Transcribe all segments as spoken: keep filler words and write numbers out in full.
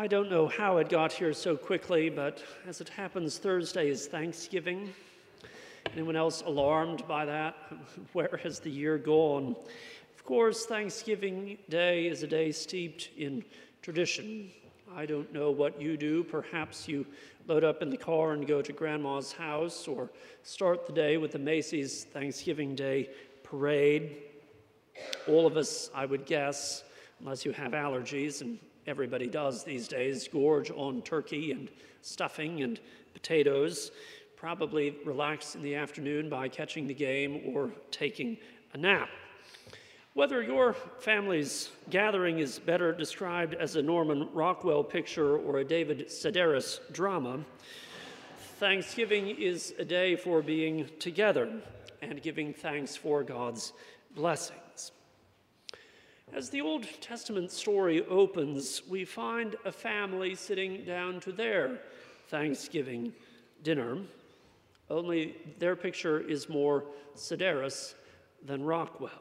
I don't know how it got here so quickly, but as it happens, Thursday is Thanksgiving. Anyone else alarmed by that? Where has the year gone? Of course, Thanksgiving Day is a day steeped in tradition. I don't know what you do. Perhaps you load up in the car and go to Grandma's house, or start the day with the Macy's Thanksgiving Day Parade. All of us, I would guess, unless you have allergies, and everybody does these days, gorge on turkey and stuffing and potatoes, probably relax in the afternoon by catching the game or taking a nap. Whether your family's gathering is better described as a Norman Rockwell picture or a David Sedaris drama, Thanksgiving is a day for being together and giving thanks for God's blessings. As the Old Testament story opens, we find a family sitting down to their Thanksgiving dinner, only their picture is more Sedaris than Rockwell.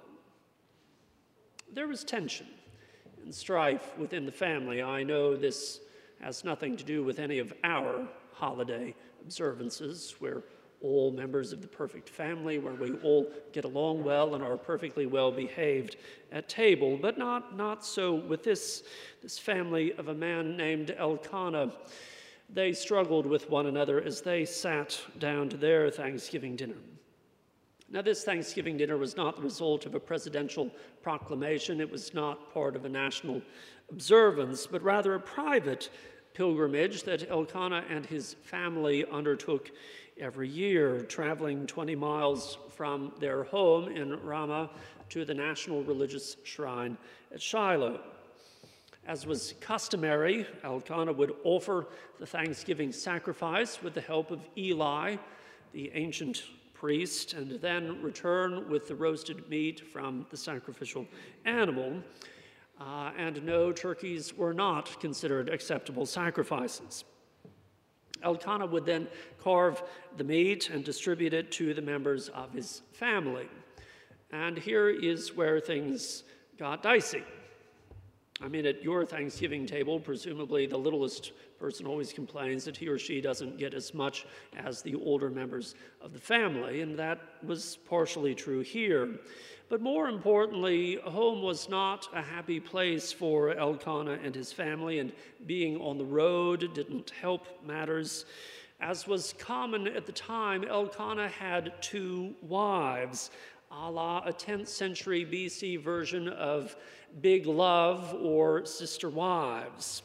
There was tension and strife within the family. I know this has nothing to do with any of our holiday observances, where all members of the perfect family, where we all get along well and are perfectly well behaved at table, but not, not so with this, this family of a man named Elkanah. They struggled with one another as they sat down to their Thanksgiving dinner. Now, this Thanksgiving dinner was not the result of a presidential proclamation. It was not part of a national observance, but rather a private pilgrimage that Elkanah and his family undertook every year, traveling twenty miles from their home in Ramah to the national religious shrine at Shiloh. As was customary, Elkanah would offer the Thanksgiving sacrifice with the help of Eli, the ancient priest, and then return with the roasted meat from the sacrificial animal. Uh, and no, turkeys were not considered acceptable sacrifices. Elkanah would then carve the meat and distribute it to the members of his family. And here is where things got dicey. I mean, at your Thanksgiving table, presumably the littlest person always complains that he or she doesn't get as much as the older members of the family, and that was partially true here. But more importantly, home was not a happy place for Elkanah and his family, and being on the road didn't help matters. As was common at the time, Elkanah had two wives, a la a tenth century B C version of Big Love or Sister Wives.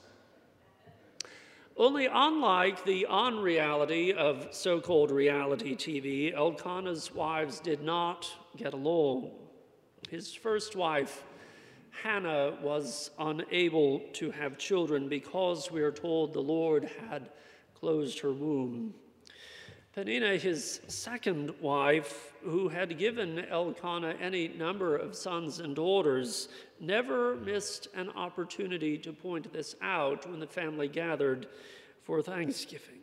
Only unlike the on-reality of so-called reality T V, Elkanah's wives did not get along. His first wife, Hannah, was unable to have children because, we are told, the Lord had closed her womb. Peninnah, his second wife, who had given Elkanah any number of sons and daughters, never missed an opportunity to point this out when the family gathered for Thanksgiving.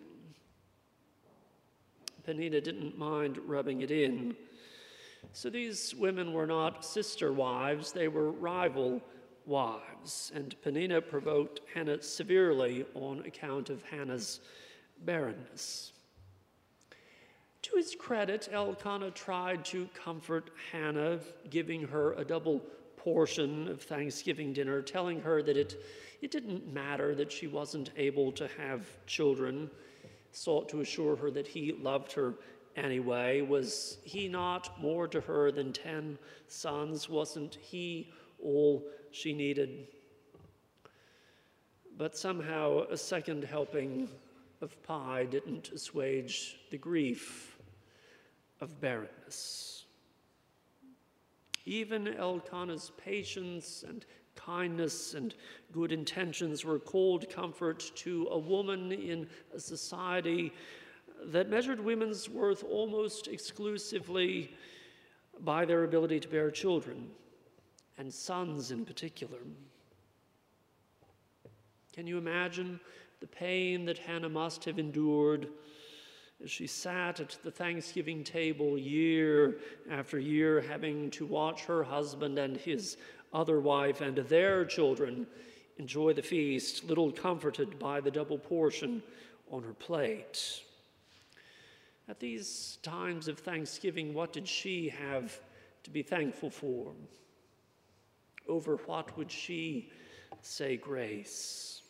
Peninnah didn't mind rubbing it in. So these women were not sister wives, they were rival wives, and Peninnah provoked Hannah severely on account of Hannah's barrenness. To his credit, Elkanah tried to comfort Hannah, giving her a double portion of Thanksgiving dinner, telling her that it, it didn't matter that she wasn't able to have children, sought to assure her that he loved her anyway. Was he not more to her than ten sons? Wasn't he all she needed? But somehow a second helping of pie didn't assuage the grief of barrenness. Even Elkanah's patience and kindness and good intentions were cold comfort to a woman in a society that measured women's worth almost exclusively by their ability to bear children, and sons in particular. Can you imagine the pain that Hannah must have endured as she sat at the Thanksgiving table year after year, having to watch her husband and his other wife and their children enjoy the feast, little comforted by the double portion on her plate. At these times of Thanksgiving, what did she have to be thankful for? Over what would she say grace?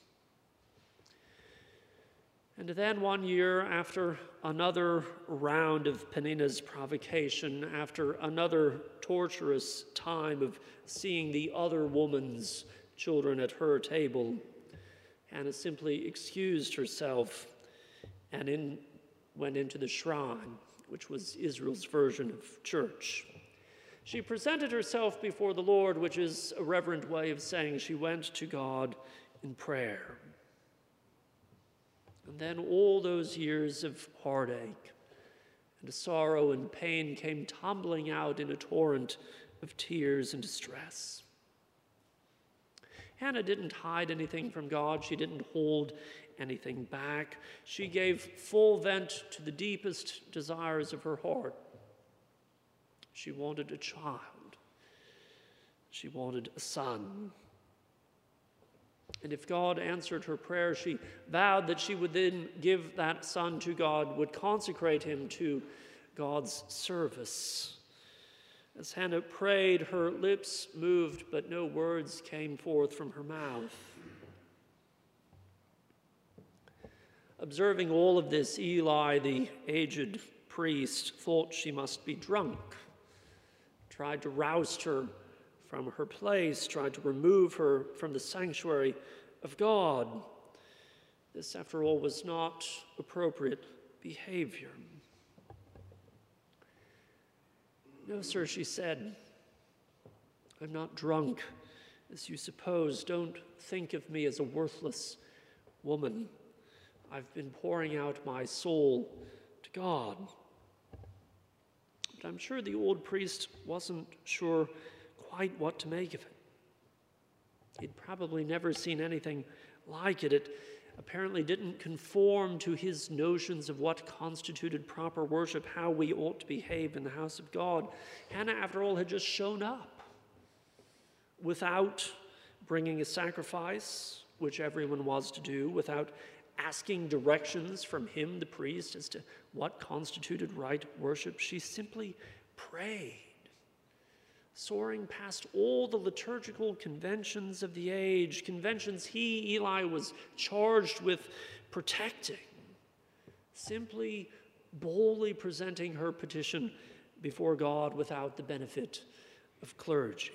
And then one year, after another round of Peninnah's provocation, after another torturous time of seeing the other woman's children at her table, Hannah simply excused herself and in, went into the shrine, which was Israel's version of church. She presented herself before the Lord, which is a reverent way of saying she went to God in prayer. And then all those years of heartache and sorrow and pain came tumbling out in a torrent of tears and distress. Hannah didn't hide anything from God. She didn't hold anything back. She gave full vent to the deepest desires of her heart. She wanted a child. She wanted a son. And if God answered her prayer, she vowed that she would then give that son to God, would consecrate him to God's service. As Hannah prayed, her lips moved, but no words came forth from her mouth. Observing all of this, Eli, the aged priest, thought she must be drunk, tried to roust her from her place, tried to remove her from the sanctuary of God. This, after all, was not appropriate behavior. "No, sir," she said, "I'm not drunk, as you suppose. Don't think of me as a worthless woman. I've been pouring out my soul to God." But I'm sure the old priest wasn't sure quite what to make of it. He'd probably never seen anything like it. It apparently didn't conform to his notions of what constituted proper worship, how we ought to behave in the house of God. Hannah, after all, had just shown up without bringing a sacrifice, which everyone was to do, without asking directions from him, the priest, as to what constituted right worship. She simply prayed, soaring past all the liturgical conventions of the age, conventions he, Eli, was charged with protecting, simply boldly presenting her petition before God without the benefit of clergy.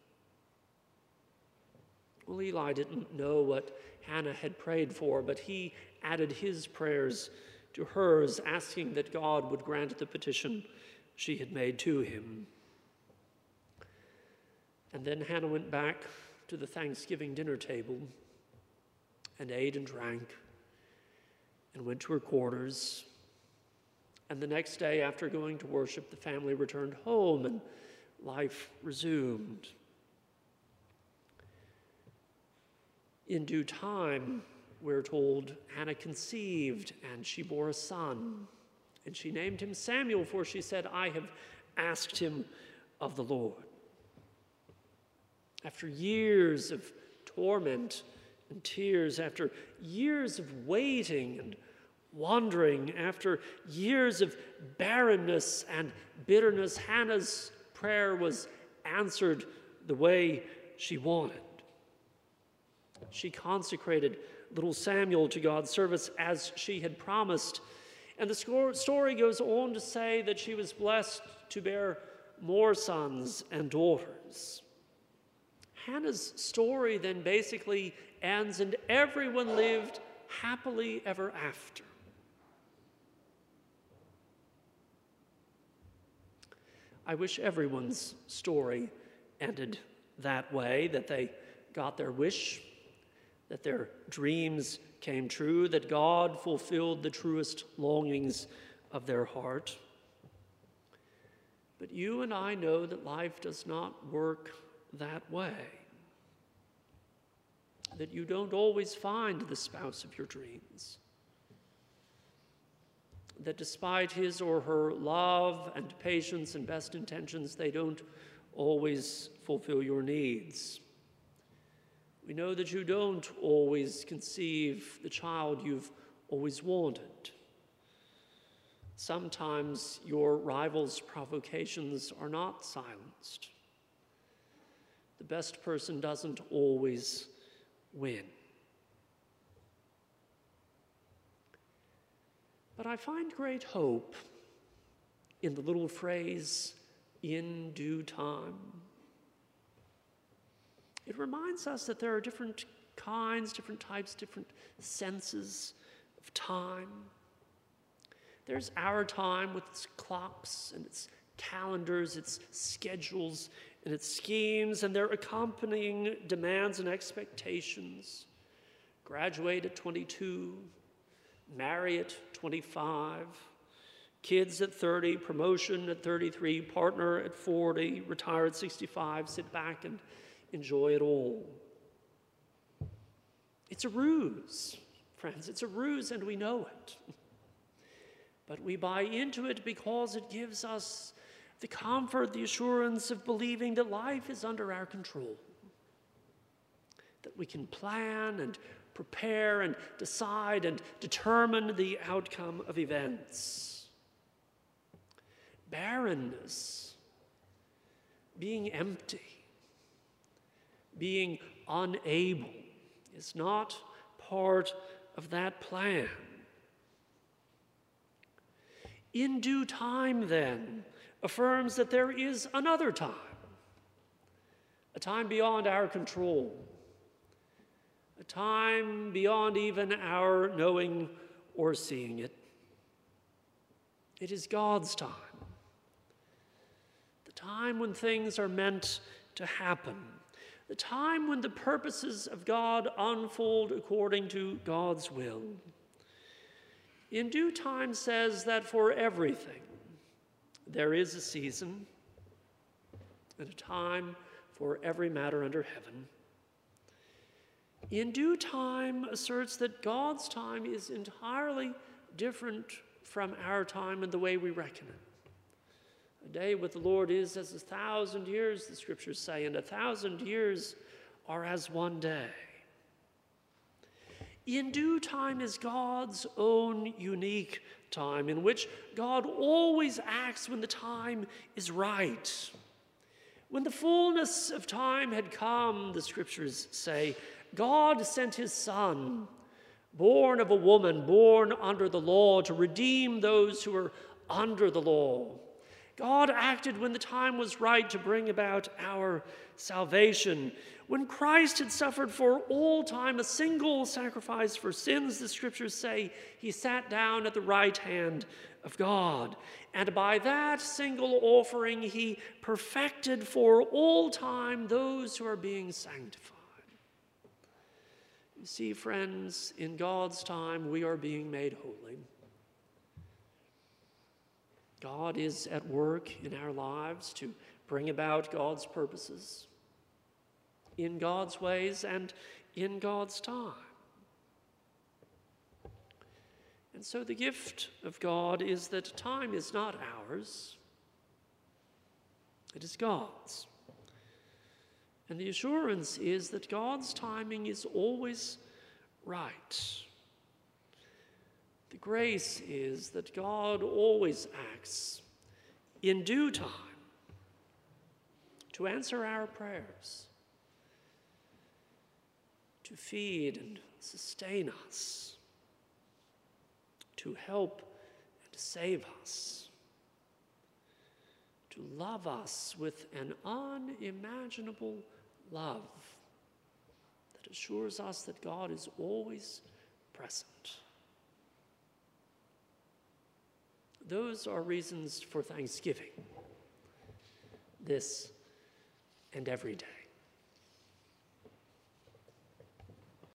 Well, Eli didn't know what Hannah had prayed for, but he added his prayers to hers, asking that God would grant the petition she had made to him. And then Hannah went back to the Thanksgiving dinner table and ate and drank and went to her quarters. And the next day, after going to worship, the family returned home and life resumed. In due time, we're told, Hannah conceived and she bore a son. And she named him Samuel, for she said, "I have asked him of the Lord." After years of torment and tears, after years of waiting and wandering, after years of barrenness and bitterness, Hannah's prayer was answered the way she wanted. She consecrated little Samuel to God's service as she had promised. And the story goes on to say that she was blessed to bear more sons and daughters. Hannah's story then basically ends, and everyone lived happily ever after. I wish everyone's story ended that way, that they got their wish, that their dreams came true, that God fulfilled the truest longings of their heart. But you and I know that life does not work that way, that you don't always find the spouse of your dreams, that despite his or her love and patience and best intentions, they don't always fulfill your needs. We know that you don't always conceive the child you've always wanted. Sometimes your rival's provocations are not silenced. The best person doesn't always win. But I find great hope in the little phrase, "in due time." It reminds us that there are different kinds, different types, different senses of time. There's our time with its clocks and its calendars, its schedules and its schemes, and their accompanying demands and expectations. Graduate at twenty-two, marry at twenty-five, kids at thirty, promotion at thirty-three, partner at forty, retire at sixty-five, sit back and enjoy it all. It's a ruse, friends. It's a ruse, and we know it. But we buy into it because it gives us the comfort, the assurance of believing that life is under our control, that we can plan and prepare and decide and determine the outcome of events. Barrenness, being empty, being unable is not part of that plan. In due time, then, affirms that there is another time, a time beyond our control, a time beyond even our knowing or seeing it. It is God's time, the time when things are meant to happen, the time when the purposes of God unfold according to God's will. In due time says that for everything there is a season and a time for every matter under heaven. In due time asserts that God's time is entirely different from our time and the way we reckon it. A day with the Lord is as a thousand years, the scriptures say, and a thousand years are as one day. In due time is God's own unique time, in which God always acts when the time is right. When the fullness of time had come, the scriptures say, God sent his Son, born of a woman, born under the law, to redeem those who were under the law. God acted when the time was right to bring about our salvation. When Christ had suffered for all time a single sacrifice for sins, the scriptures say he sat down at the right hand of God. And by that single offering, he perfected for all time those who are being sanctified. You see, friends, in God's time, we are being made holy. God is at work in our lives to bring about God's purposes in God's ways and in God's time. And so the gift of God is that time is not ours, it is God's. And the assurance is that God's timing is always right. The grace is that God always acts in due time to answer our prayers, to feed and sustain us, to help and save us, to love us with an unimaginable love that assures us that God is always present. Those are reasons for thanksgiving, this and every day.